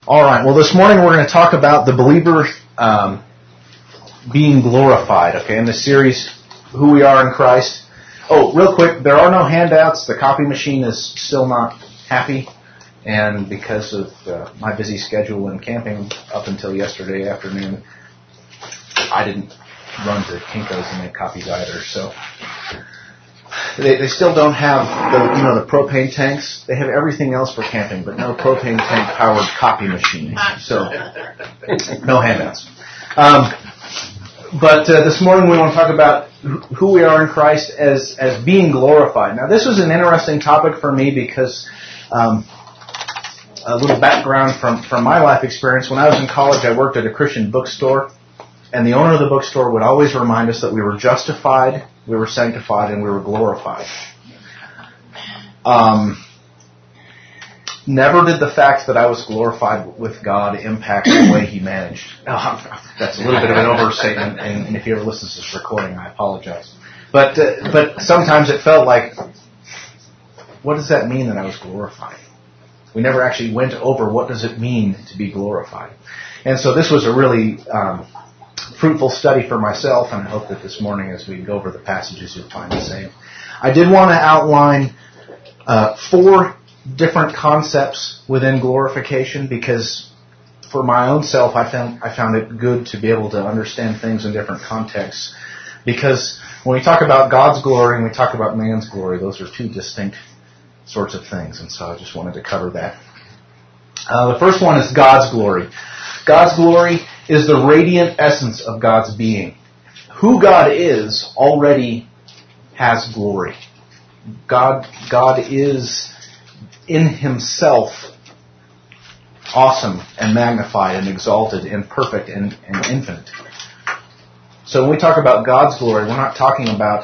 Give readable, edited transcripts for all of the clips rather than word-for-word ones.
All right. Well, this morning we're going to talk about the believer being glorified. Okay, in the series, Who We Are in Christ. Oh, real quick, there are no handouts. The copy machine is still not happy, and because of my busy schedule and camping up until yesterday afternoon, I didn't run to Kinko's and make copies either. So they still don't have the propane tanks. They have everything else for camping, but no propane tank powered copy machine. So no handouts. But this morning we want to talk about who we are in Christ as being glorified. Now this was an interesting topic for me because a little background from my life experience. When I was in college, I worked at a Christian bookstore, and the owner of the bookstore would always remind us that we were justified, we were sanctified, and we were glorified. Never did the fact that I was glorified with God impact the way He managed. That's a little bit of an overstatement, and if you ever listen to this recording, I apologize. But sometimes it felt like, what does that mean that I was glorified? We never actually went over what does it mean to be glorified. And so this was a really fruitful study for myself, and I hope that this morning as we go over the passages you'll find the same. I did want to outline 4 different concepts within glorification because for my own self I found it good to be able to understand things in different contexts, because when we talk about God's glory and we talk about man's glory, those are 2 distinct sorts of things, and so I just wanted to cover that. The first one is God's glory. God's glory is the radiant essence of God's being. Who God is already has glory. God is in Himself awesome and magnified and exalted and perfect and infinite. So when we talk about God's glory, we're not talking about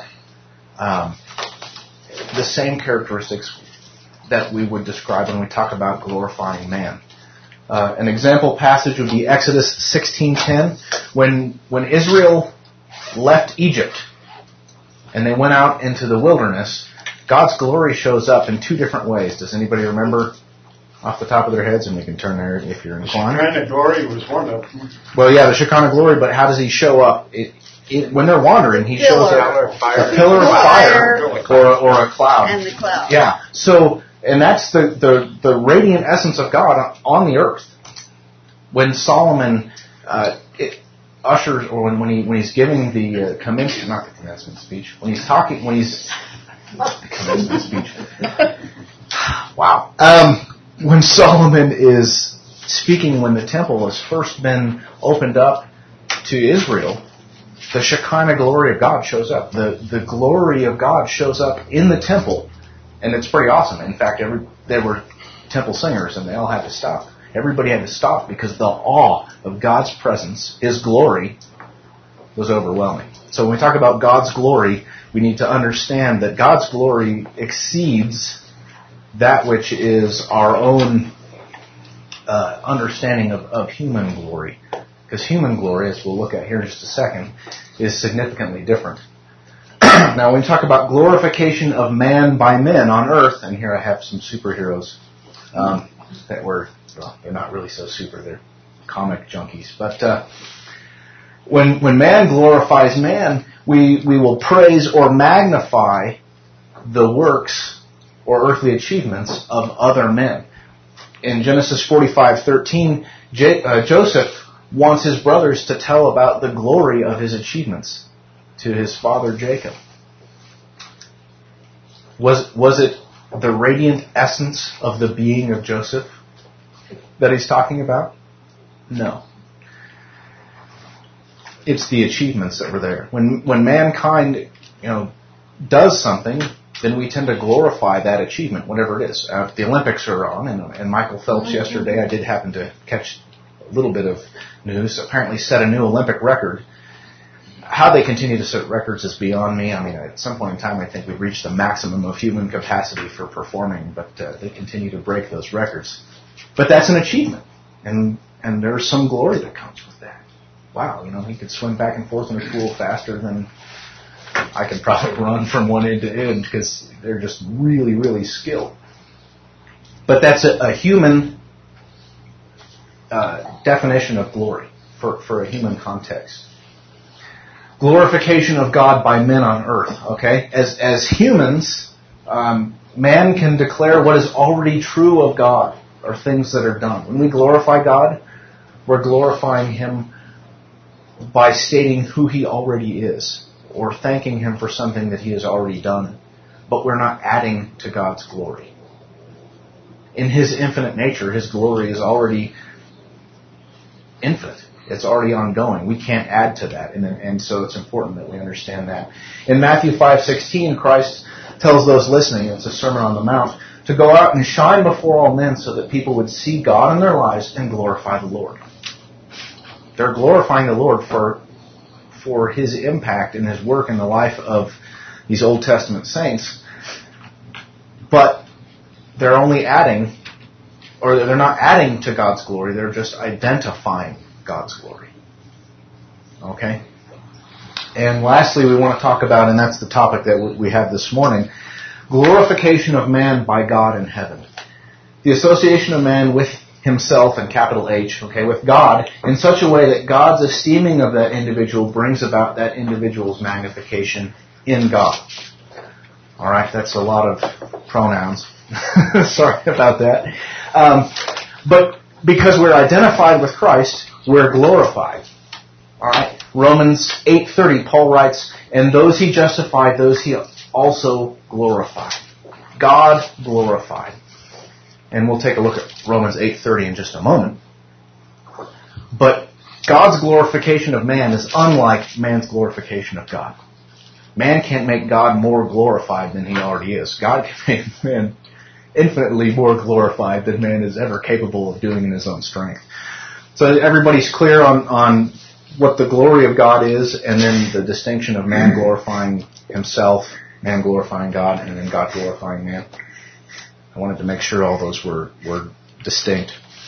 the same characteristics that we would describe when we talk about glorifying man. An example passage would be Exodus 16:10, when Israel left Egypt and they went out into the wilderness. God's glory shows up in 2 different ways. Does anybody remember off the top of their heads? And we can turn there if you're inclined. The Shekinah glory was one of them. Well, yeah, the Shekinah glory, but how does He show up? When they're wandering, He shows up a pillar of fire or a cloud. And the cloud. Yeah, so, and that's the radiant essence of God on the earth. When Solomon ushers, or when he's giving the commencement speech, when he's the commencement speech. Wow. When Solomon is speaking, when the temple has first been opened up to Israel, the Shekinah glory of God shows up. The glory of God shows up in the temple, and it's pretty awesome. In fact, there were temple singers, and they all had to stop. Everybody had to stop because the awe of God's presence, His glory, was overwhelming. So when we talk about God's glory, we need to understand that God's glory exceeds that which is our own understanding of human glory. Because human glory, as we'll look at here in just a second, is significantly different. Now, when we talk about glorification of man by men on earth, and here I have some superheroes they're not really so super, they're comic junkies. But when man glorifies man, we will praise or magnify the works or earthly achievements of other men. In Genesis 45:13, Joseph wants his brothers to tell about the glory of his achievements to his father Jacob. Was it the radiant essence of the being of Joseph that he's talking about? No. It's the achievements that were there. When mankind, does something, then we tend to glorify that achievement, whatever it is. If the Olympics are on, and Michael Phelps yesterday, I did happen to catch a little bit of news, apparently set a new Olympic record. How they continue to set records is beyond me. I mean, at some point in time, I think we've reached the maximum of human capacity for performing, but they continue to break those records. But that's an achievement, and there's some glory that comes with that. Wow, he could swim back and forth in a pool faster than I could probably run from one end to end because they're just really, really skilled. But that's a human definition of glory for a human context. Glorification of God by men on earth. Okay, as humans, man can declare what is already true of God or things that are done. When we glorify God, we're glorifying Him by stating who He already is, or thanking Him for something that He has already done. But we're not adding to God's glory. In His infinite nature, His glory is already infinite. It's already ongoing. We can't add to that. And so it's important that we understand that. In Matthew 5:16, Christ tells those listening, it's a Sermon on the Mount, to go out and shine before all men so that people would see God in their lives and glorify the Lord. They're glorifying the Lord for His impact and His work in the life of these Old Testament saints. But they're only adding, or they're not adding to God's glory, they're just identifying God's glory. Okay? And lastly, we want to talk about, and that's the topic that we have this morning, glorification of man by God in heaven. The association of man with himself, and capital H, okay, with God, in such a way that God's esteeming of that individual brings about that individual's magnification in God. Alright, that's a lot of pronouns. Sorry about that. But because we're identified with Christ, we're glorified. Alright? Romans 8:30, Paul writes, and those He justified, those He also glorified. God glorified. And we'll take a look at Romans 8:30 in just a moment. But God's glorification of man is unlike man's glorification of God. Man can't make God more glorified than He already is. God can make man infinitely more glorified than man is ever capable of doing in his own strength. So everybody's clear on what the glory of God is, and then the distinction of man glorifying himself, man glorifying God, and then God glorifying man. I wanted to make sure all those were distinct.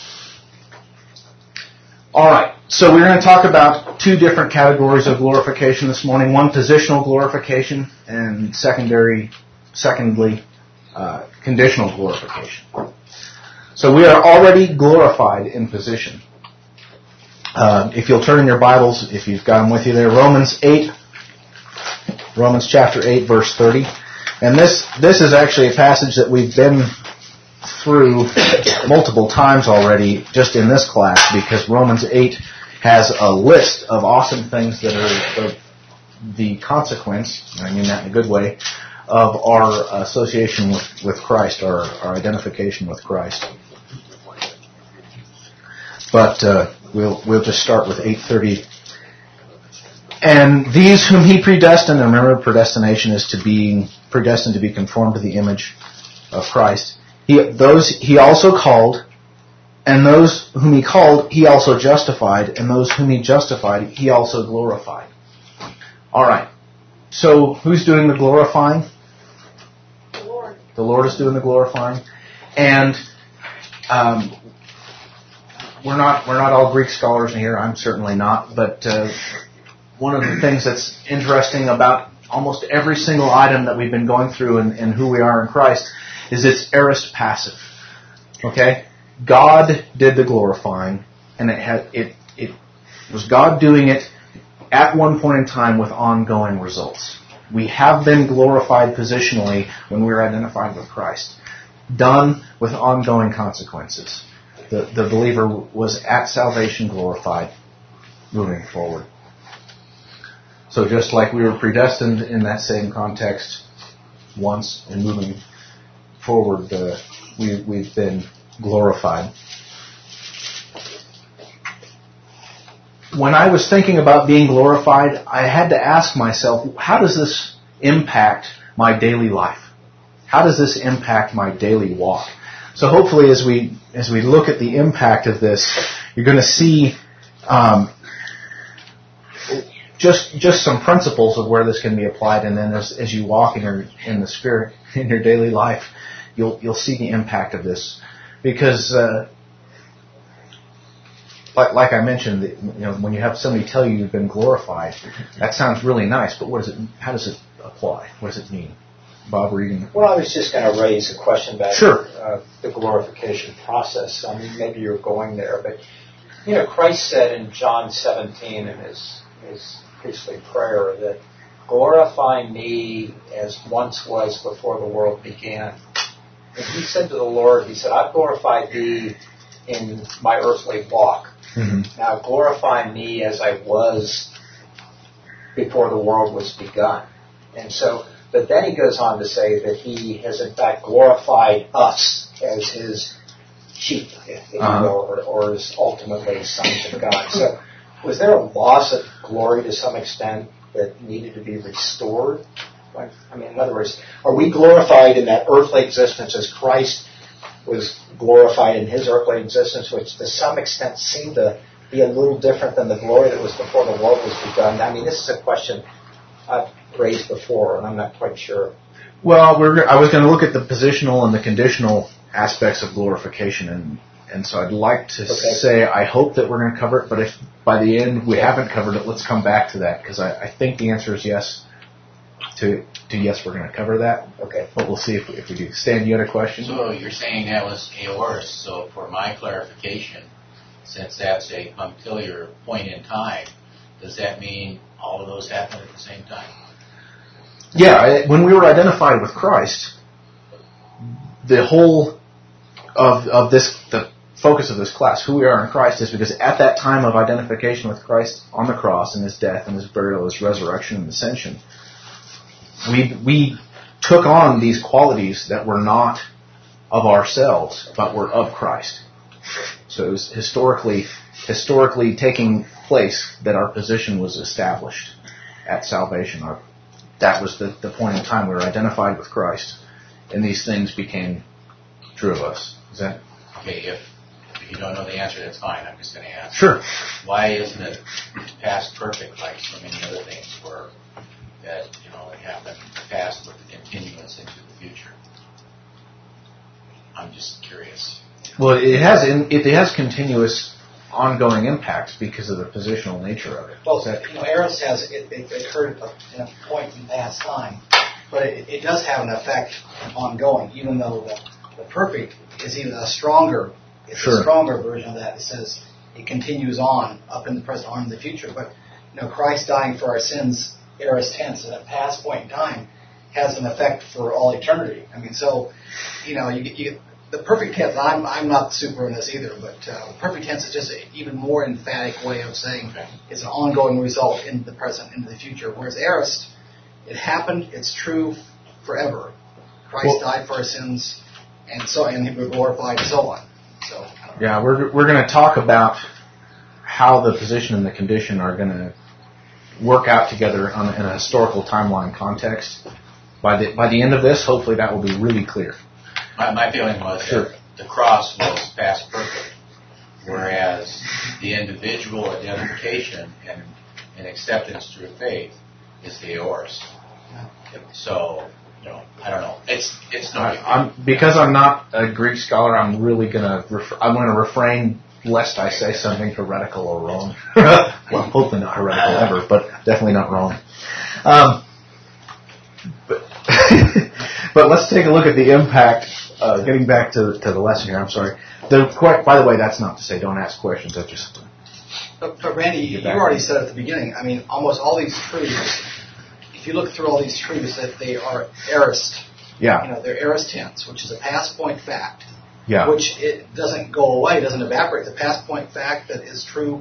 Alright, so we're going to talk about two different categories of glorification this morning. One, positional glorification, and secondly, conditional glorification. So we are already glorified in position. If you'll turn in your Bibles, if you've got them with you there, Romans chapter 8, verse 30. And this is actually a passage that we've been through multiple times already just in this class, because Romans 8 has a list of awesome things that are the consequence, and I mean that in a good way, of our association with Christ, our identification with Christ. But we'll just start with 8:30. And these whom He predestined, and remember, predestination is to being predestined to be conformed to the image of Christ. Those He also called, and those whom He called, He also justified, and those whom He justified, He also glorified. All right. So who's doing the glorifying? The Lord. The Lord is doing the glorifying, and we're not all Greek scholars in here. I'm certainly not, but one of the things that's interesting about almost every single item that we've been going through and who we are in Christ is it's aorist passive. Okay? God did the glorifying, and it was God doing it at one point in time with ongoing results. We have been glorified positionally when we were identified with Christ. Done with ongoing consequences. The believer was at salvation glorified, moving forward. So just like we were predestined in that same context once and moving forward, we've been glorified. When I was thinking about being glorified, I had to ask myself, how does this impact my daily life? How does this impact my daily walk? So hopefully as we look at the impact of this, you're going to see just some principles of where this can be applied, and then as you walk in the Spirit in your daily life, you'll see the impact of this. Because like I mentioned, when you have somebody tell you you've been glorified, that sounds really nice, but how does it apply? What does it mean? Bob, were you going to... Well, I was just going to raise a question about Sure. The glorification process. I mean, maybe you're going there, but You know, Christ said in John 17 in his priestly prayer that glorify me as once was before the world began. And he said to the Lord, he said, I've glorified thee in my earthly walk. Mm-hmm. Now glorify me as I was before the world was begun. And so, but then he goes on to say that he has in fact glorified us as his sheep, if you will, or as ultimately sons of God. So was there a loss of glory to some extent that needed to be restored? I mean, in other words, are we glorified in that earthly existence as Christ was glorified in his earthly existence, which to some extent seemed to be a little different than the glory that was before the world was begun? I mean, this is a question I've raised before, and I'm not quite sure. Well, I was going to look at the positional and the conditional aspects of glorification, and so I'd like to say I hope that we're going to cover it, but if by the end we haven't covered it, let's come back to that, because I think the answer is yes. To yes, we're going to cover that. Okay. But we'll see if we do. Stan, you had a question? So you're saying that was aorist. So for my clarification, since that's a punctiliar point in time, does that mean all of those happen at the same time? Yeah. When we were identified with Christ, the whole of this, the focus of this class, who we are in Christ, is because at that time of identification with Christ on the cross and his death and his burial, his resurrection and ascension, we took on these qualities that were not of ourselves, but were of Christ. So it was historically taking place that our position was established at salvation. That was the point in time we were identified with Christ, and these things became true of us. Is that okay? If you don't know the answer, that's fine. I'm just going to ask. Sure. Why isn't it past perfect like so many other things were? That it happened past with the continuance into the future. I'm just curious. Well, it has continuous, ongoing impacts because of the positional nature of it. Well, Eris has it occurred in a point in past time, but it does have an effect ongoing. Even though the perfect is even a stronger, it's a stronger version of that. It says it continues on up in the present, on in the future. But Christ dying for our sins. Aorist tense at a past point in time has an effect for all eternity. I mean, so you the perfect tense. I'm not super in this either, but perfect tense is just an even more emphatic way of saying it's an ongoing result in the present, into the future. Whereas aorist, it happened, it's true forever. Christ died for our sins, and he was glorified, and so on. So yeah, we're going to talk about how the position and the condition are going to work out together in a historical timeline context. By the end of this, hopefully that will be really clear. My feeling was that the cross was past perfect, whereas the individual identification and acceptance through faith is the aorist. So, I don't know. It's no because I'm not a Greek scholar, I'm really going to refrain lest I say something heretical or wrong. Well, hopefully not heretical ever, but definitely not wrong. But let's take a look at the impact. Getting back to the lesson here, I'm sorry. By the way, that's not to say don't ask questions. But Randy, you already said at the beginning, I mean, almost all these truths, if you look through all these truths, that they are aorist. Yeah. They're aorist tense, which is a past point fact. Yeah. Which it doesn't go away, doesn't evaporate. The past point fact that is true,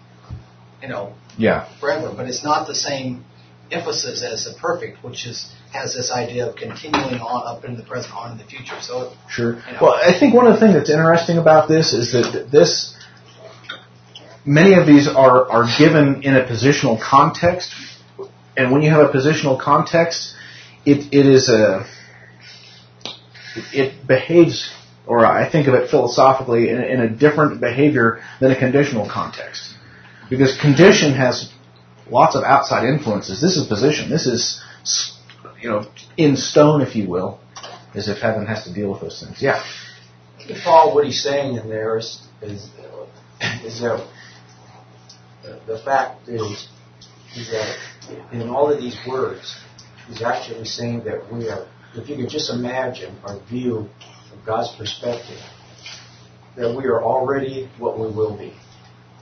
forever. But it's not the same emphasis as the perfect, which has this idea of continuing on up in the present, on in the future. So sure. Well, I think one of the things that's interesting about this is that many of these are given in a positional context, and when you have a positional context, it behaves. Or I think of it philosophically in a different behavior than a conditional context. Because condition has lots of outside influences. This is position. This is, in stone, if you will, as if heaven has to deal with those things. Yeah. Paul, what he's saying in there is that the fact is that in all of these words, he's actually saying that we are, if you could just imagine our view from God's perspective, that we are already what we will be.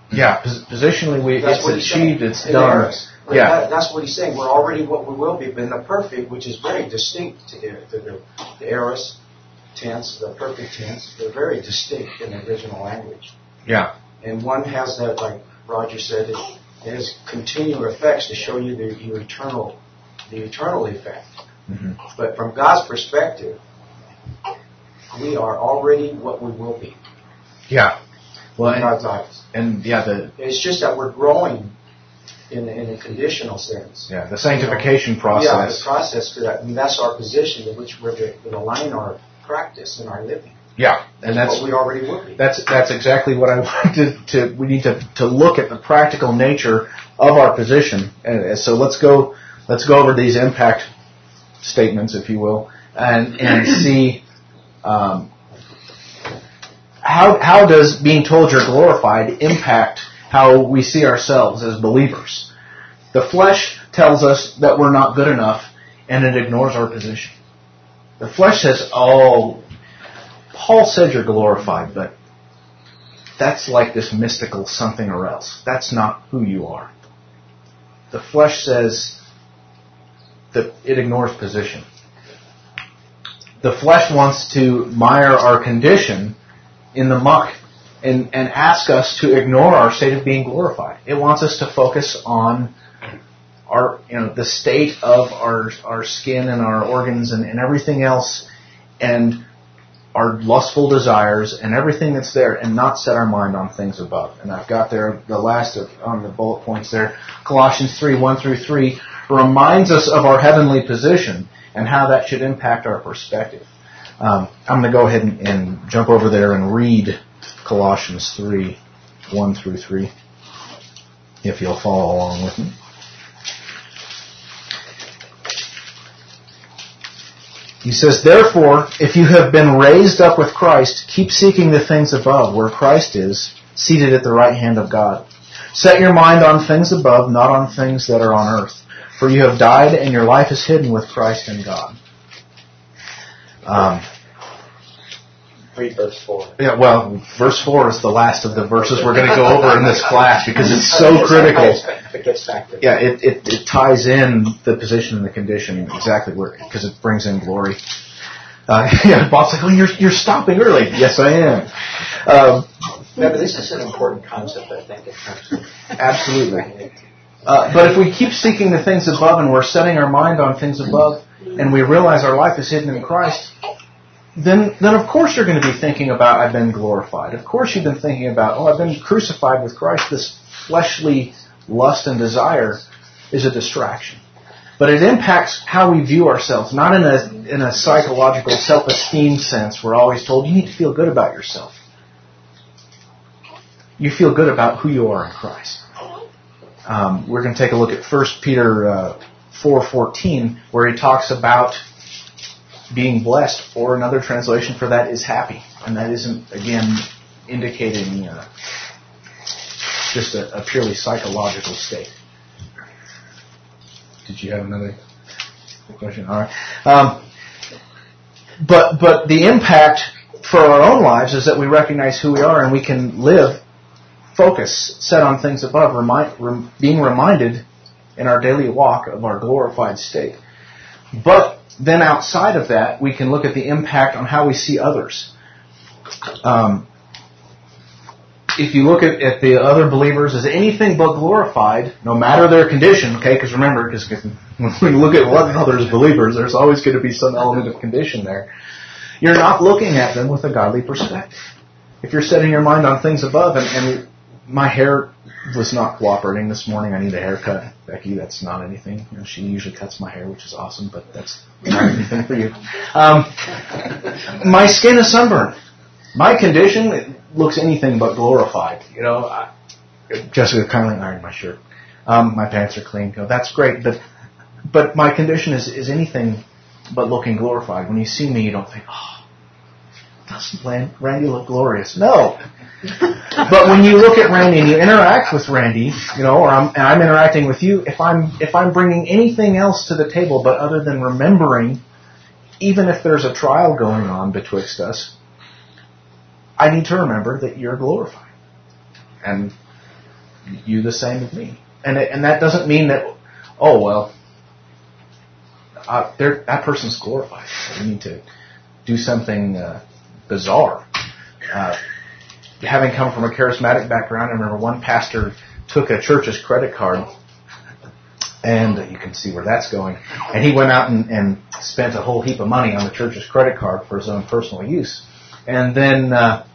Yeah, positionally, That's it's what he's achieved, saying. it's In done. Eris. Yeah. That's what he's saying. We're already what we will be, but in the perfect, which is very distinct to the aorist tense, the perfect tense. They're very distinct in the original language. Yeah. And one has that, like Roger said, it has continual effects to show you the eternal effect. Mm-hmm. But from God's perspective, we are already what we will be. Yeah. Well, In God's eyes. and yeah, It's just that we're growing in a conditional sense. the sanctification process. Yeah, the process for that. And that's our position in which we're going to align our practice and our living. Yeah, and that's what we already will be. That's exactly what I wanted to. We need to look at the practical nature of our position, and so let's go over these impact statements, if you will, and see how does being told you're glorified impact how we see ourselves as believers. The flesh tells us that we're not good enough, and it ignores our position. The flesh says, "Oh, Paul said you're glorified, but that's like this mystical something or else. That's not who you are." The flesh says that it ignores position. The flesh wants to mire our condition in the muck and ask us to ignore our state of being glorified. It wants us to focus on our, the state of our skin and our organs and everything else, and our lustful desires and everything that's there, and not set our mind on things above. And I've got there the last on the bullet points there. Colossians 3:1-3 reminds us of our heavenly position and how that should impact our perspective. I'm going to go ahead and jump over there and read Colossians 3:1-3, if you'll follow along with me. He says, "Therefore, if you have been raised up with Christ, keep seeking the things above, where Christ is, seated at the right hand of God. Set your mind on things above, not on things that are on earth. For you have died, and your life is hidden with Christ in God." Read verse 4. Yeah, well, verse 4 is the last of the verses we're going to go over in this class because it's so critical. It gets back to Yeah, it ties in the position and the condition exactly where, because it brings in glory. Bob's like, "Oh, you're stopping early." Yes, I am. Yeah, but this is an important concept, I think, in terms of... Absolutely. But if we keep seeking the things above and we're setting our mind on things above, and we realize our life is hidden in Christ, then of course you're going to be thinking about, I've been glorified. Of course you've been thinking about, I've been crucified with Christ. This fleshly lust and desire is a distraction. But it impacts how we view ourselves, not in a psychological self-esteem sense. We're always told you need to feel good about yourself. You feel good about who you are in Christ. We're going to take a look at 1 Peter 4:14, where he talks about being blessed, or another translation for that is happy. And that isn't, again, indicating just a purely psychological state. Did you have another question? All right. But the impact for our own lives is that we recognize who we are and we can live, focus, set on things above, being reminded in our daily walk of our glorified state. But then outside of that, we can look at the impact on how we see others. If you look at the other believers as anything but glorified, no matter their condition, okay, because remember, when we look at one another's believers, there's always going to be some element of condition there. You're not looking at them with a godly perspective. If you're setting your mind on things above, and my hair was not cooperating this morning, I need a haircut. Becky, that's not anything. She usually cuts my hair, which is awesome, but that's not anything for you. My skin is sunburned. My condition looks anything but glorified. Jessica kindly ironed my shirt. My pants are clean. That's great, but my condition is anything but looking glorified. When you see me, you don't think, "Oh, doesn't Randy look glorious?" No. But when you look at Randy and you interact with Randy, or I'm interacting with you, if I'm bringing anything else to the table but other than remembering, even if there's a trial going on betwixt us, I need to remember that you're glorified. And you the same of me. And that doesn't mean that, oh, well, that person's glorified. We need to do something bizarre. Having come from a charismatic background, I remember one pastor took a church's credit card, and you can see where that's going, and he went out and spent a whole heap of money on the church's credit card for his own personal use. And then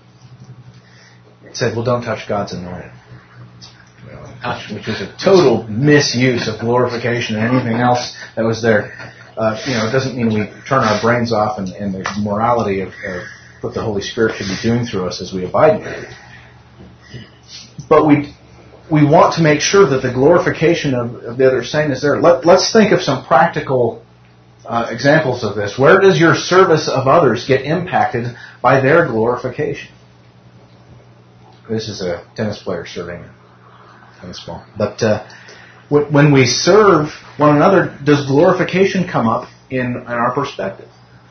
said, well, don't touch God's anointed. Which was a total misuse of glorification and anything else that was there. It doesn't mean we turn our brains off and the morality of what the Holy Spirit should be doing through us as we abide in it. But we want to make sure that the glorification of the other saint is there. Let's think of some practical examples of this. Where does your service of others get impacted by their glorification? This is a tennis player serving tennis ball. But when we serve one another, does glorification come up in our perspective?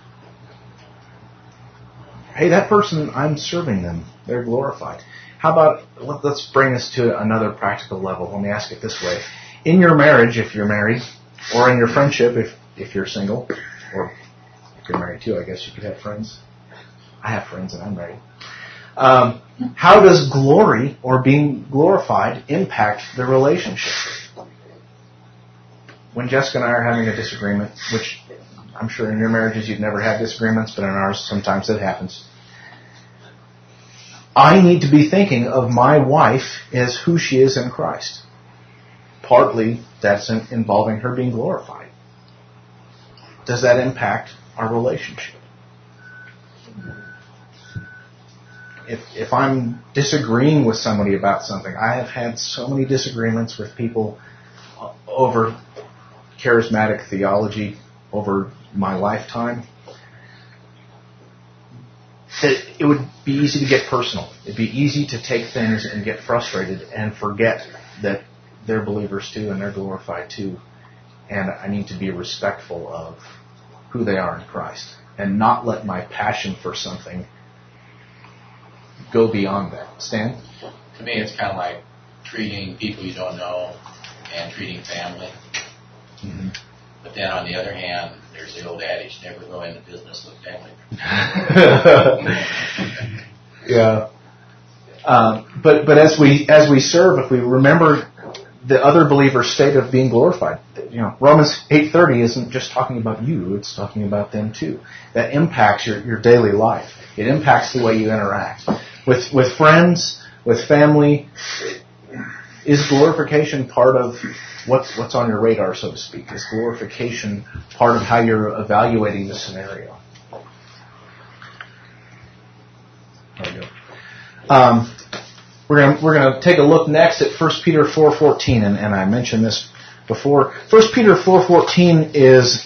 Hey, that person, I'm serving them. They're glorified. How about, let's bring this to another practical level. Let me ask it this way. In your marriage, if you're married, or in your friendship, if you're single, or if you're married too, I guess you could have friends. I have friends and I'm married. How does glory or being glorified impact the relationship? When Jessica and I are having a disagreement, which I'm sure in your marriages you've never had disagreements, but in ours sometimes it happens. I need to be thinking of my wife as who she is in Christ. Partly that's involving her being glorified. Does that impact our relationship? If I'm disagreeing with somebody about something, I have had so many disagreements with people over charismatic theology over my lifetime, that it would be easy to get personal. It'd be easy to take things and get frustrated and forget that they're believers too and they're glorified too. And I need to be respectful of who they are in Christ and not let my passion for something go beyond that. Stan? To me, it's kind of like treating people you don't know and treating family. Mm-hmm. But then on the other hand, there's the old adage, never go into business with family. Yeah. But as we serve, if we remember the other believer's state of being glorified, Romans 8:30 isn't just talking about you, it's talking about them too. That impacts your daily life. It impacts the way you interact. With friends, with family, is glorification part of what's on your radar, so to speak? Is glorification part of how you're evaluating the scenario? There we go. We're going to take a look next at 1 Peter 4:14, and I mentioned this before. 1 Peter 4:14 is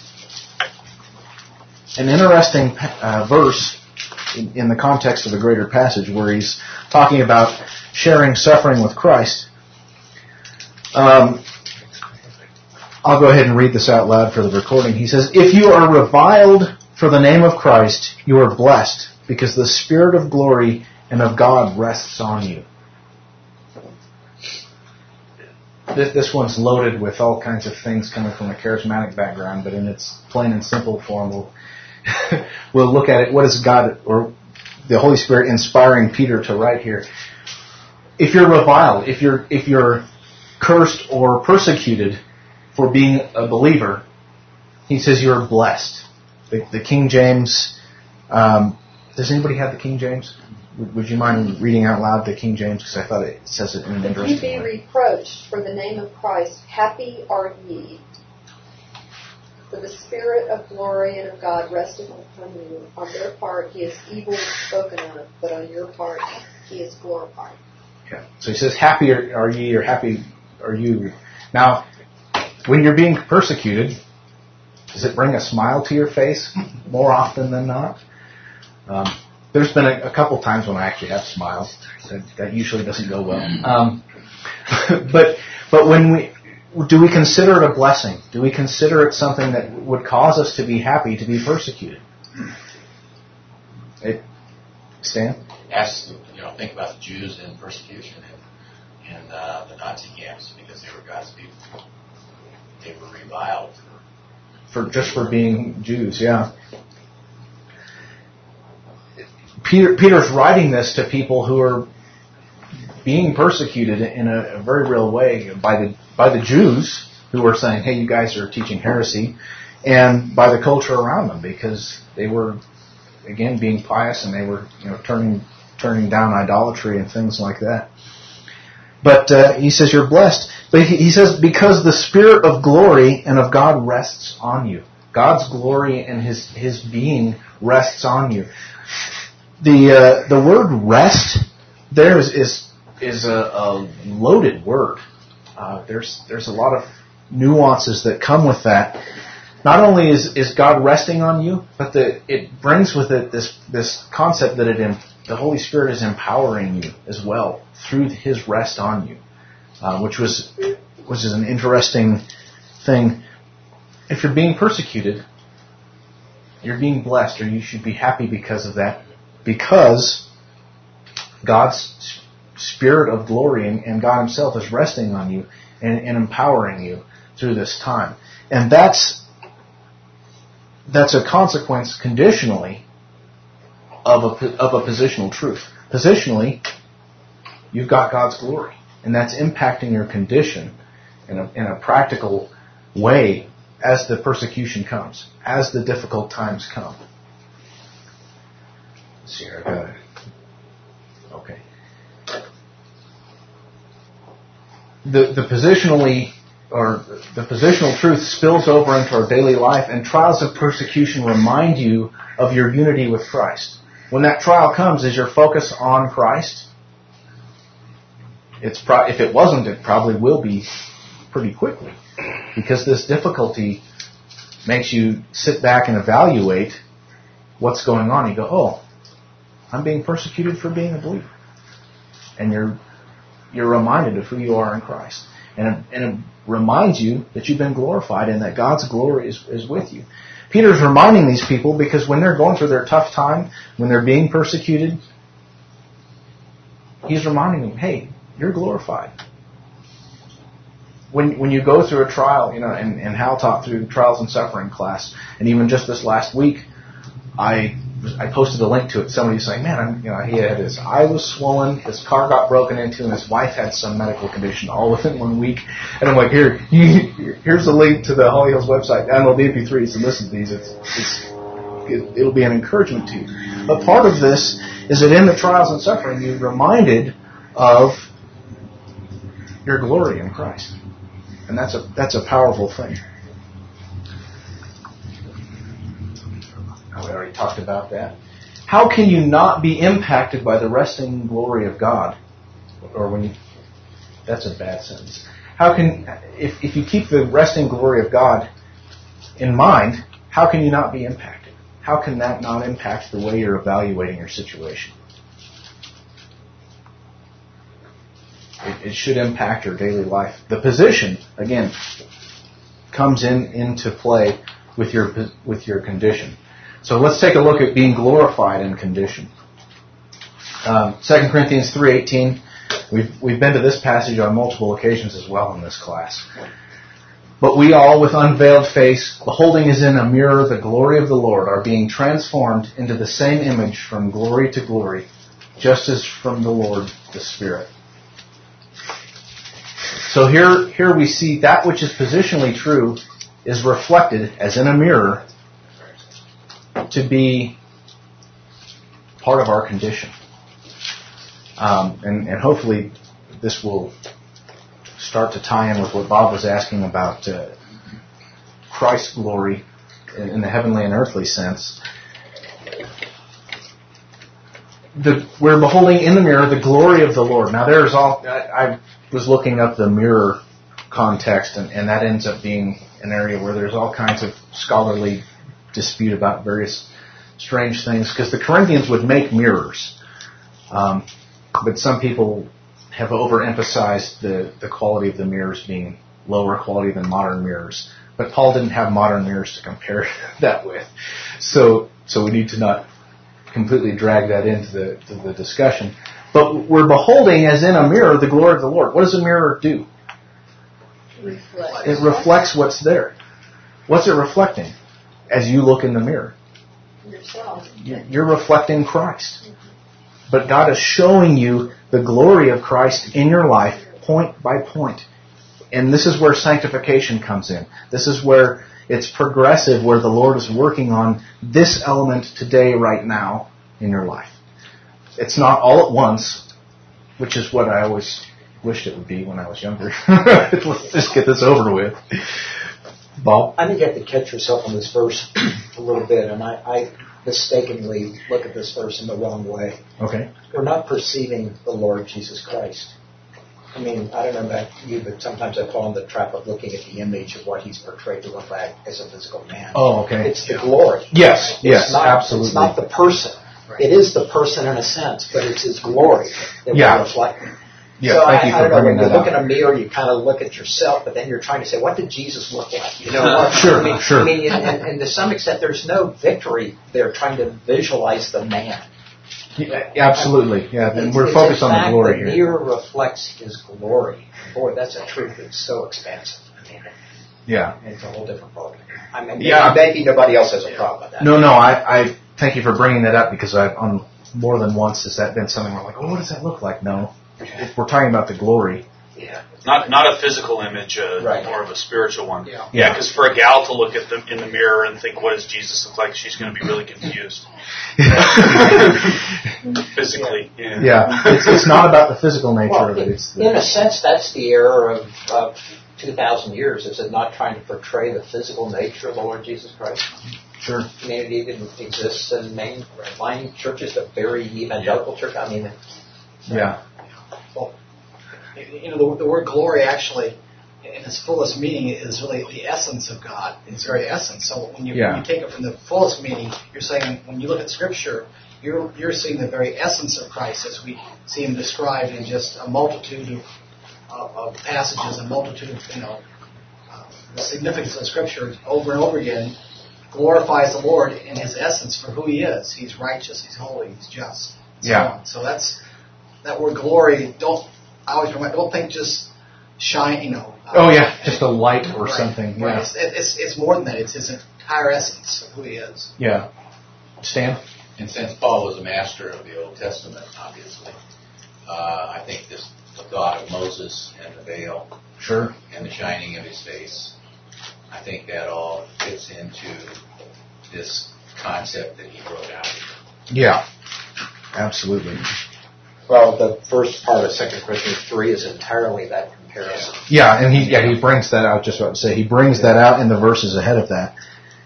an interesting verse in the context of a greater passage where he's talking about sharing suffering with Christ. I'll go ahead and read this out loud for the recording. He says, "If you are reviled for the name of Christ, you are blessed, because the Spirit of glory and of God rests on you." This one's loaded with all kinds of things coming from a charismatic background, but in its plain and simple form, we'll look at it. What is God or the Holy Spirit inspiring Peter to write here? If you're reviled, if you're cursed or persecuted for being a believer, he says you're blessed. The King James, does anybody have the King James? Would you mind reading out loud the King James? Because I thought it says it in an interesting way. If ye be reproached for the name of Christ, happy are ye. For the Spirit of glory and of God resteth upon you. On their part he is evil spoken of, but on your part he is glorified. Yeah. So he says, happy are ye, or happy are you. Now, when you're being persecuted, does it bring a smile to your face more often than not? There's been a couple times when I actually have smiled. That usually doesn't go well. But when do we consider it a blessing? Do we consider it something that would cause us to be happy to be persecuted? Stan? Think about the Jews in persecution. in the Nazi camps because they were God's people. They were reviled for being Jews. Yeah. Peter's writing this to people who are being persecuted in a very real way by the Jews who are saying, "Hey, you guys are teaching heresy," and by the culture around them because they were, again, being pious and they were, turning down idolatry and things like that. But he says you're blessed. But he says because the Spirit of glory and of God rests on you. God's glory and His being rests on you. The word rest there is a loaded word. There's a lot of nuances that come with that. Not only is God resting on you, but it brings with it this concept that the Holy Spirit is empowering you as well through His rest on you, which is an interesting thing. If you're being persecuted, you're being blessed, or you should be happy because of that, because God's Spirit of glory and God Himself is resting on you and empowering you through this time. And that's a consequence conditionally of a positional truth. Positionally, you've got God's glory, and that's impacting your condition in a practical way as the persecution comes, as the difficult times come. Let's see here. Okay. The positional truth spills over into our daily life, and trials of persecution remind you of your unity with Christ. When that trial comes, is your focus on Christ? If it wasn't, it probably will be pretty quickly, because this difficulty makes you sit back and evaluate what's going on. You go, "Oh, I'm being persecuted for being a believer," and you're reminded of who you are in Christ, and it reminds you that you've been glorified and that God's glory is with you. Peter's reminding these people because when they're going through their tough time, when they're being persecuted, he's reminding them, "Hey, you're glorified." When you go through a trial, and Hal taught through the trials and suffering class, and even just this last week, I posted a link to it. Somebody was saying, "Man, he had his eye was swollen, his car got broken into, and his wife had some medical condition all within 1 week." And I'm like, here's a link to the Holly Hills website. Download the MP3s and listen to these. It'll be an encouragement to you. But part of this is that in the trials and suffering, you're reminded of your glory in Christ, and that's a powerful thing. We already talked about that. How can you not be impacted by the resting glory of God? That's a bad sentence. If you keep the resting glory of God in mind, how can you not be impacted? How can that not impact the way you're evaluating your situation? It should impact your daily life. The position, again, comes into play with your condition. So let's take a look at being glorified in condition. 2 Corinthians 3:18. We've been to this passage on multiple occasions as well in this class. "But we all, with unveiled face, beholding as in a mirror the glory of the Lord, are being transformed into the same image from glory to glory, just as from the Lord the Spirit." So here we see that which is positionally true is reflected as in a mirror to be part of our condition. And hopefully this will start to tie in with what Bob was asking about Christ's glory in the heavenly and earthly sense. We're beholding in the mirror the glory of the Lord. Now I was looking up the mirror context, and that ends up being an area where there's all kinds of scholarly dispute about various strange things, because the Corinthians would make mirrors, but some people have overemphasized the quality of the mirrors being lower quality than modern mirrors. But Paul didn't have modern mirrors to compare that with, so we need to not completely drag that into the discussion. But we're beholding, as in a mirror, the glory of the Lord. What does a mirror do? It reflects what's there. What's it reflecting as you look in the mirror? Yourself. You're reflecting Christ. But God is showing you the glory of Christ in your life, point by point. And this is where sanctification comes in. This is where it's progressive, where the Lord is working on this element today, right now, in your life. It's not all at once, which is what I always wished it would be when I was younger. Let's just get this over with. Bob? I think you have to catch yourself on this verse a little bit, and I mistakenly look at this verse in the wrong way. Okay. We're not perceiving the Lord Jesus Christ. I mean, I don't know about you, but sometimes I fall in the trap of looking at the image of what he's portrayed to look like as a physical man. Oh, okay. It's the glory. Yes, absolutely. It's not the person. Right. It is the person in a sense, but it's his glory that we're reflecting. Yeah, so thank you for bringing that up. When you look in a mirror, you kind of look at yourself, but then you're trying to say, what did Jesus look like? You know, Sure. I mean, and to some extent, there's no victory there trying to visualize the man. Yeah, absolutely. Yeah, and we're focused on the glory here. The mirror reflects his glory. Boy, that's a truth that's so expansive. I mean, yeah. It's a whole different problem. I mean, Yeah. maybe nobody else has a problem with that. No, I thank you for bringing that up, because on more than once has that been something we're like, oh, what does that look like? No. If we're talking about the glory. Yeah. Not a physical image, more of a spiritual one. Yeah. Because for a gal to look at them in the mirror and think, what does Jesus look like? She's going to be really confused. Physically. Yeah. It's not about the physical nature of it. It's in a sense, that's the error of 2,000 years. Is it not trying to portray the physical nature of the Lord Jesus Christ? Sure. Community didn't exist in mainline churches, the very evangelical church. I mean, yeah. Well, you know, the word glory actually, in its fullest meaning, is really the essence of God. It's very essence. So when you take it from the fullest meaning, you're saying when you look at Scripture, you're seeing the very essence of Christ as we see Him described in just a multitude of passages, a multitude of the significance of Scripture over and over again glorifies the Lord in His essence for who He is. He's righteous. He's holy. He's just. So that's that word glory. Don't think just shine. Just a light or something. Yeah. Right. It's more than that. It's His entire essence of who He is. Yeah. Stan? And since Paul was a master of the Old Testament, obviously, I think the thought of Moses and the veil, sure, and the shining of his face, I think that all fits into this concept that he wrote out. Yeah, absolutely. Well, the first part of 2 Corinthians 3 is entirely that comparison. Yeah, and he brings that out. Just about to say, he brings that out in the verses ahead of that.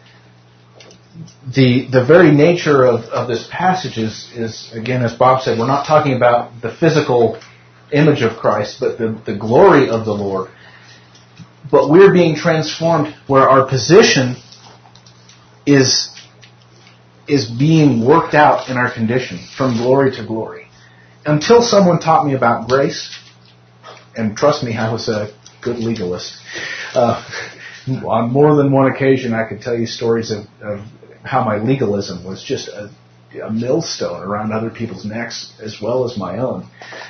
The very nature of this passage is, again, as Bob said, we're not talking about the physical image of Christ, but the glory of the Lord. But we're being transformed where our position is being worked out in our condition from glory to glory. Until someone taught me about grace, and trust me, I was a good legalist. On more than one occasion, I could tell you stories of how my legalism was just a millstone around other people's necks as well as my own.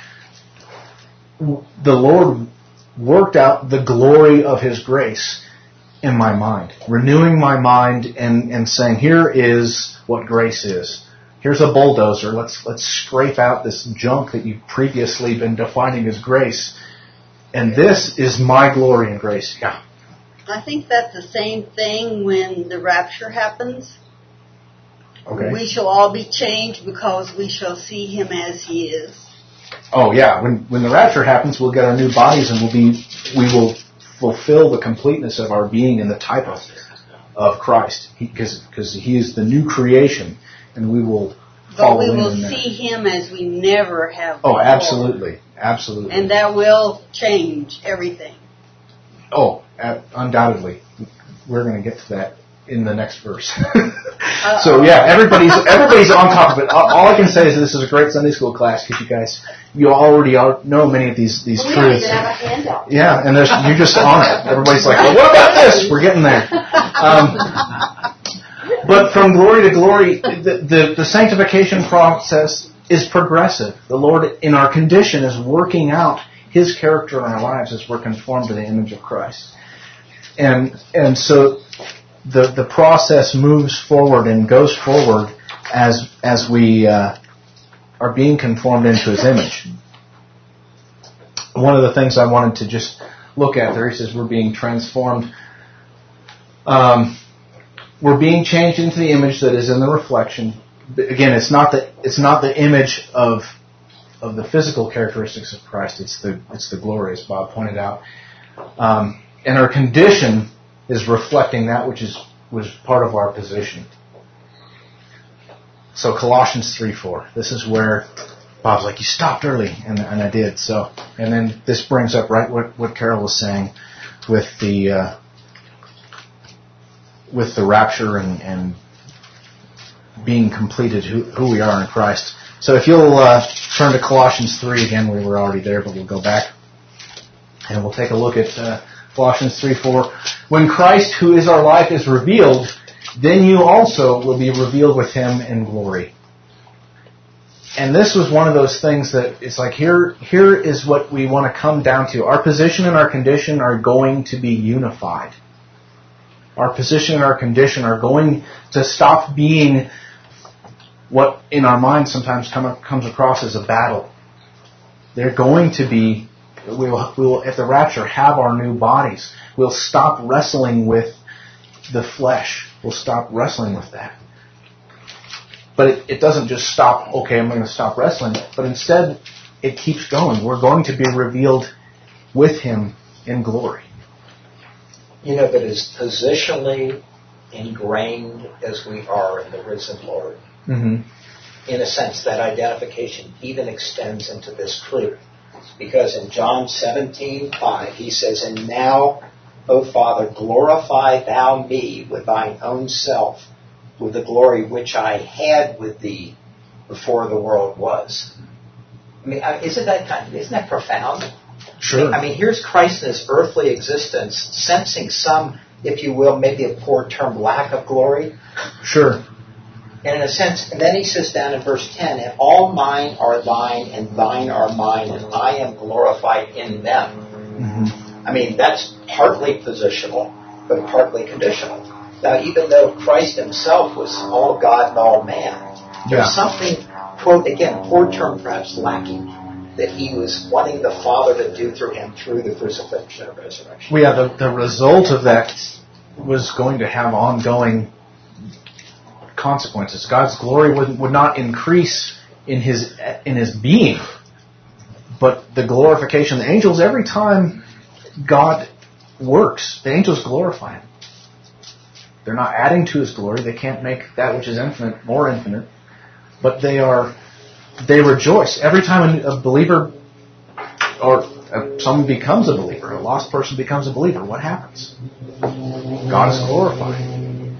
The Lord worked out the glory of His grace in my mind, renewing my mind and saying, here is what grace is. Here's a bulldozer. Let's scrape out this junk that you've previously been defining as grace. And this is my glory and grace. Yeah. I think that's the same thing when the rapture happens. Okay. We shall all be changed because we shall see Him as He is. Oh yeah, when the rapture happens, we'll get our new bodies and we will fulfill the completeness of our being in the type of Christ, because He is the new creation, and we will follow Him in there. But we will see Him as we never have before. Oh, absolutely. And that will change everything. Oh, undoubtedly. We're going to get to that in the next verse. So yeah, everybody's on top of it. All I can say is this is a great Sunday school class because you already know many of these truths. We don't even have a handout. Yeah, and you're just on it. Everybody's like, well, what about this? We're getting there. But from glory to glory, the sanctification process is progressive. The Lord, in our condition, is working out His character in our lives as we're conformed to the image of Christ. And so the process moves forward and goes forward as we are being conformed into His image. One of the things I wanted to just look at there, he says we're being transformed. We're being changed into the image that is in the reflection. Again, it's not the image of the physical characteristics of Christ. It's the glory, as Bob pointed out. And our condition is reflecting that which was part of our position. So Colossians 3:4. This is where Bob's like, you stopped early, and I did. So, and then this brings up right what Carol was saying with the rapture and being completed, who we are in Christ. So if you'll turn to Colossians 3 again, we were already there, but we'll go back and we'll take a look at Colossians 3:4. When Christ, who is our life, is revealed, then you also will be revealed with Him in glory. And this was one of those things that it's like, here is what we want to come down to. Our position and our condition are going to be unified. Our position and our condition are going to stop being what in our minds sometimes comes across as a battle. They're going to be, we will at the rapture have our new bodies. We'll stop wrestling with the flesh. We'll stop wrestling with that. But it doesn't just stop, okay, I'm going to stop wrestling, but instead it keeps going. We're going to be revealed with Him in glory. You know, but as positionally ingrained as we are in the risen Lord, in a sense, that identification even extends into this truth. Because in John 17:5, He says, and now, O Father, glorify Thou me with Thine own self, with the glory which I had with Thee before the world was. I mean, isn't that profound? Sure. I mean, here's Christ in His earthly existence, sensing some, if you will, maybe a poor term, lack of glory. Sure. And in a sense, and then He says down in verse 10, and all mine are Thine, and Thine are mine, and I am glorified in them. I mean, that's partly positional, but partly conditional. Now, even though Christ Himself was all God and all man, there's something, quote, again, poor term perhaps, lacking, that He was wanting the Father to do through Him through the crucifixion and resurrection. Well, yeah, the result of that was going to have ongoing consequences. God's glory would not increase in His being, but the glorification. The angels, every time God works, the angels glorify Him. They're not adding to His glory. They can't make that which is infinite more infinite, but they rejoice every time a believer or someone becomes a believer. A lost person becomes a believer. What happens? God is glorified.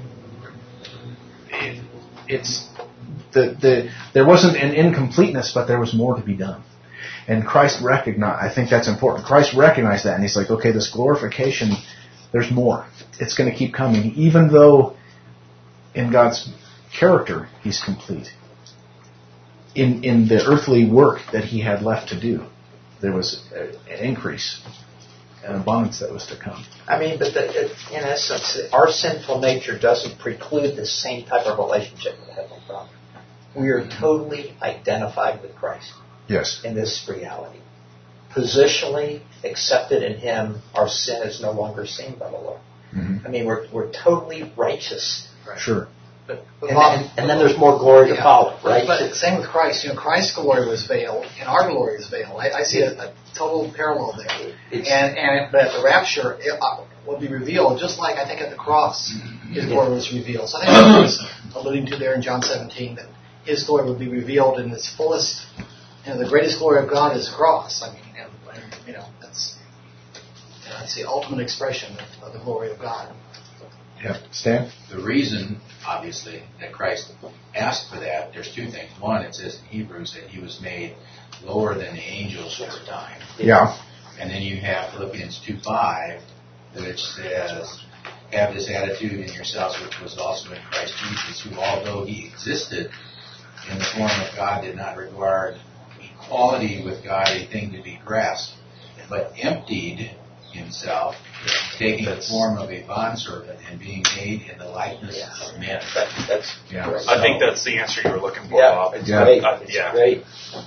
There wasn't an incompleteness, but there was more to be done. And Christ recognized, I think that's important. Christ recognized that, and He's like, okay, this glorification, there's more. It's going to keep coming, even though in God's character, He's complete. In the earthly work that He had left to do, there was an increase, an abundance that was to come. I mean, but in essence, our sinful nature doesn't preclude the same type of relationship with the Heavenly Father. We are totally identified with Christ. Yes. In this reality. Positionally accepted in Him, our sin is no longer seen by the Lord. I mean, we're totally righteous. Right. Sure. And then there's more glory to follow, right? But same with Christ. You know, Christ's glory was veiled, and our glory is veiled. I see a total parallel there. But at the rapture, it will be revealed, just like I think at the cross, His glory was revealed. So I think that's what He's alluding to there in John 17, that His glory would be revealed in its fullest. You know, the greatest glory of God is the cross. I mean, you know, that's the ultimate expression of the glory of God. Yeah, Stan? The reason, obviously, that Christ asked for that, there's two things. One, it says in Hebrews that He was made lower than the angels for a time. Yeah. And then you have Philippians 2:5, which says, have this attitude in yourselves which was also in Christ Jesus, who although He existed in the form of God did not regard equality with God a thing to be grasped, but emptied himself, taking the form of a bondservant and being made in the likeness of men. That's Yeah. great. I think that's the answer you were looking for, Yeah, Bob. it's Yeah. great. Yeah. It's great.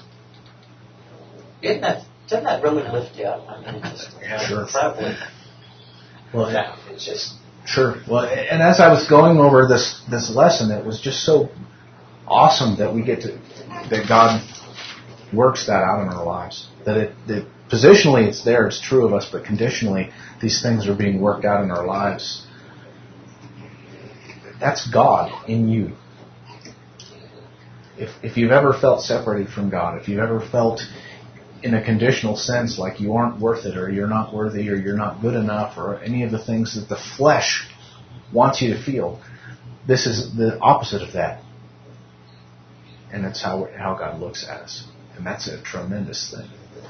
Doesn't that really lift you up? I mean, it's just Sure. incredibly. Well, Yeah, it's just. sure. Well, and as I was going over this lesson, it was just so awesome that that God works that out in our lives. That positionally it's there, it's true of us, but conditionally these things are being worked out in our lives. That's God in you. If you've ever felt separated from God, if you've ever felt in a conditional sense like you aren't worth it, or you're not worthy, or you're not good enough, or any of the things that the flesh wants you to feel, this is the opposite of that. And that's how God looks at us. And that's a tremendous thing.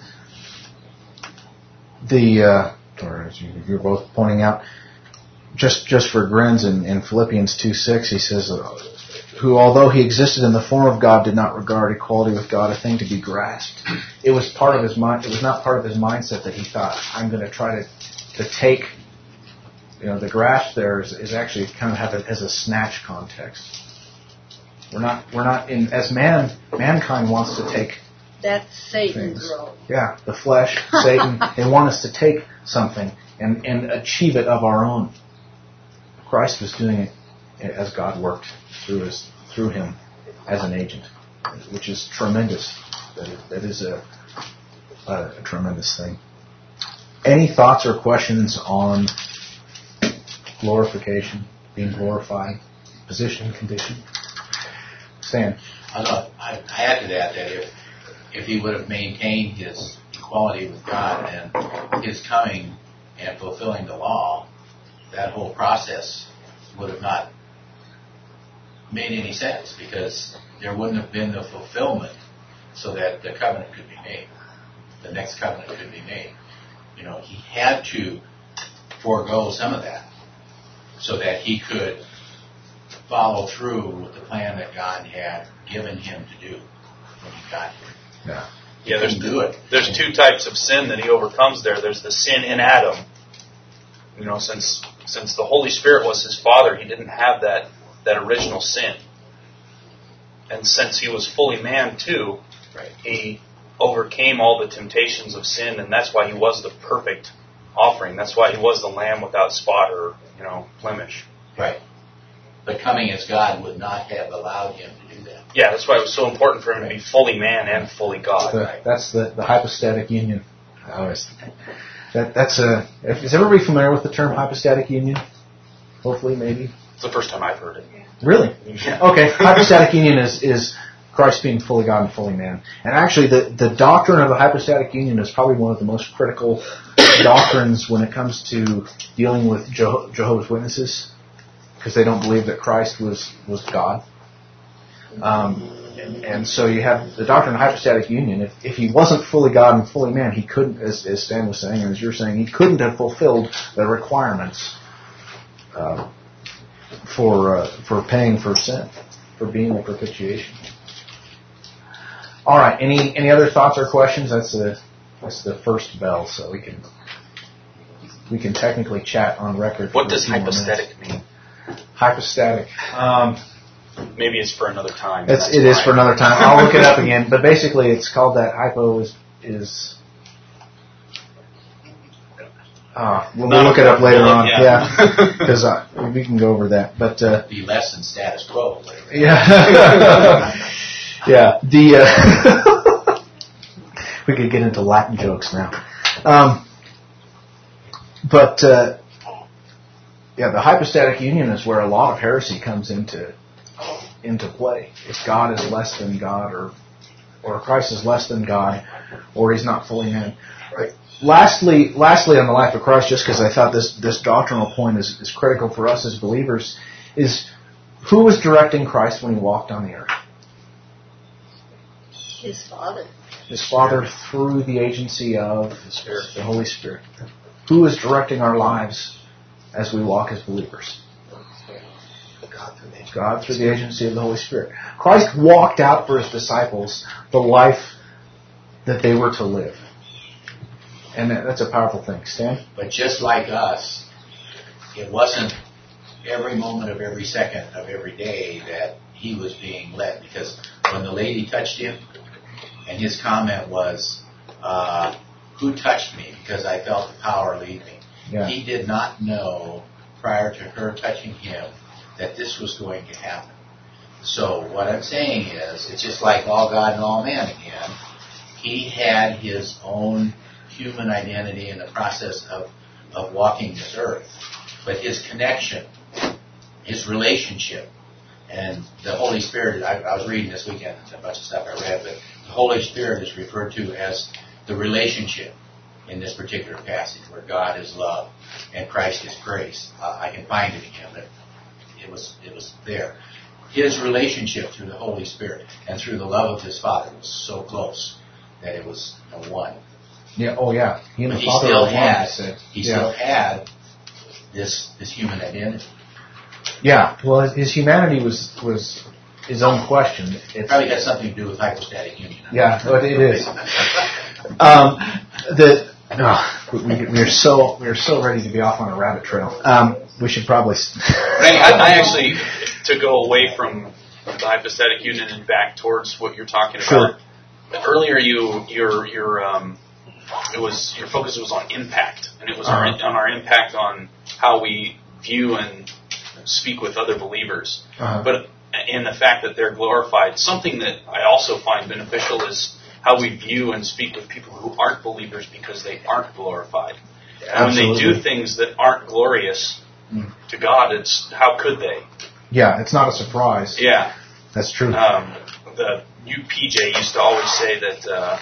Or as you're both pointing out, just for grins, in Philippians 2:6, he says, who, although he existed in the form of God, did not regard equality with God a thing to be grasped. It was part of his mind. It was not part of his mindset that he thought, I'm going to try to take. The grasp there is actually kind of have it as a snatch context. We're not in as mankind wants to take. That's Satan's things. role. Yeah, the flesh, Satan, they want us to take something and achieve it of our own. Christ was doing it as God worked through him as an agent, which is tremendous. That is a tremendous thing. Any thoughts or questions on glorification, being glorified, position, condition? Stan. I add to that if he would have maintained his equality with God, then his coming and fulfilling the law, that whole process would have not made any sense, because there wouldn't have been the fulfillment so that the covenant could be made. The next covenant could be made. He had to forego some of that so that he could follow through with the plan that God had given him to do when he got here. Yeah, there's two types of sin that he overcomes there. There's the sin in Adam. Since the Holy Spirit was his father, he didn't have that original sin. And since he was fully man too, he overcame all the temptations of sin, and that's why he was the perfect offering. That's why he was the lamb without spot or blemish. Right. But coming as God would not have allowed him to do that. Yeah, that's why it was so important for him to be fully man and fully God. That's the hypostatic union. Is everybody familiar with the term hypostatic union? Hopefully, maybe. It's the first time I've heard it. Really? Yeah. Okay. Hypostatic union is Christ being fully God and fully man. And actually, the doctrine of the hypostatic union is probably one of the most critical doctrines when it comes to dealing with Jehovah's Witnesses, because they don't believe that Christ was God. And so you have the doctrine of hypostatic union. If he wasn't fully God and fully man, he couldn't, as Stan was saying, and as you're saying, he couldn't have fulfilled the requirements for paying for sin, for being a propitiation. All right. Any other thoughts or questions? That's the first bell, so we can technically chat on record. What does hypostatic mean? Hypostatic. Maybe it's for another time. It is for another time. I'll look it up again. But basically, it's called that. Hypo is we'll look it up later on. Yeah, because we can go over that. But Be less than status quo. yeah, yeah. We could get into Latin jokes now. The hypostatic union is where a lot of heresy comes into play. If God is less than God, or Christ is less than God, or he's not fully man. Right. Lastly, on the life of Christ, just because I thought this doctrinal point is critical for us as believers, is who was directing Christ when he walked on the earth? His Father. His Father through the agency of the Holy Spirit. Who is directing our lives as we walk as believers? God through the agency of the Holy Spirit. Christ walked out for his disciples the life that they were to live. And that's a powerful thing. Stan? But just like us, it wasn't every moment of every second of every day that he was being led. Because when the lady touched him, and his comment was, who touched me? Because I felt the power leave me. Yeah. He did not know prior to her touching him that this was going to happen. So what I'm saying is, it's just like all God and all man again. He had his own human identity in the process of walking this earth. But his connection, his relationship, and the Holy Spirit, I was reading this weekend, a bunch of stuff I read, but the Holy Spirit is referred to as the relationship in this particular passage, where God is love and Christ is grace. I can find it again, but it was there. His relationship through the Holy Spirit and through the love of his Father was so close that it was one. Yeah. Oh, yeah. He still had this human identity. Yeah. Well, his humanity was his own question. It probably has something to do with hypostatic union. Yeah, but it is. We're so ready to be off on a rabbit trail. We should probably. I actually, to go away from the hypostatic union and back towards what you're talking about. Earlier, your focus was on impact, and it was on our impact on how we view and speak with other believers. But in the fact that they're glorified, something that I also find beneficial is how we view and speak with people who aren't believers because they aren't glorified. And when they do things that aren't glorious to God, it's how could they? Yeah, it's not a surprise. Yeah, that's true. The UPJ used to always say that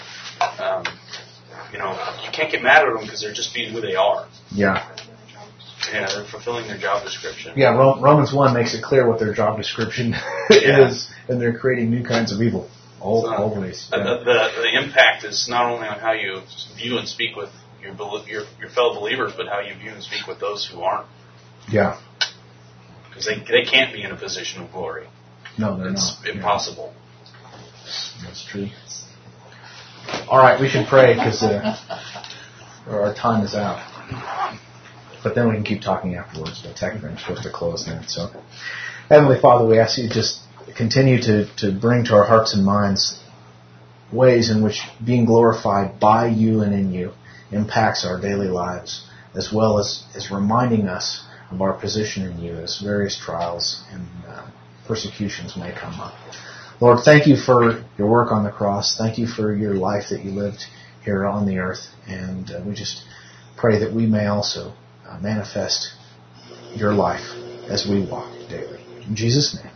you can't get mad at them because they're just being who they are. Yeah. Yeah, they're fulfilling their job description. Yeah, Romans 1 makes it clear what their job description is, and they're creating new kinds of evil. Always. Yeah. The impact is not only on how you view and speak with your fellow believers, but how you view and speak with those who aren't. Yeah. Because they can't be in a position of glory. No, they're not. It's impossible. Yeah. That's true. All right, we should pray because our time is out. But then we can keep talking afterwards. But technically, I'm supposed to close then. So, Heavenly Father, we ask you to just continue to bring to our hearts and minds ways in which being glorified by you and in you impacts our daily lives, as well as reminding us of our position in you as various trials and persecutions may come up. Lord, thank you for your work on the cross. Thank you for your life that you lived here on the earth. And we just pray that we may also manifest your life as we walk daily. In Jesus' name.